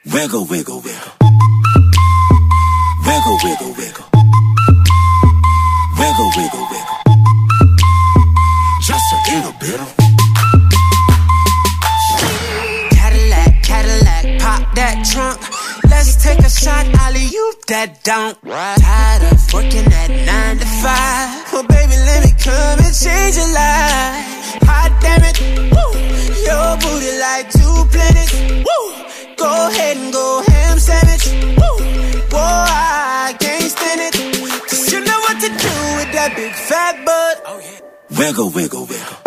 Wiggle, wiggle, wiggle. Wiggle, wiggle, wiggle. Wiggle, wiggle, wiggle. Just a little bit of Cadillac, Cadillac, pop that trunk. Let's take a shot, alley-oop that don't. Tired of working at 9 to 5. Well, baby, let me come and change your life. Hot damn it, woo. Your booty like 2 planets, woo. Go ahead and go ham sandwich, woo. Whoa, I can't stand it, 'cause you know what to do with that big fat butt. wiggle, wiggle, wiggle.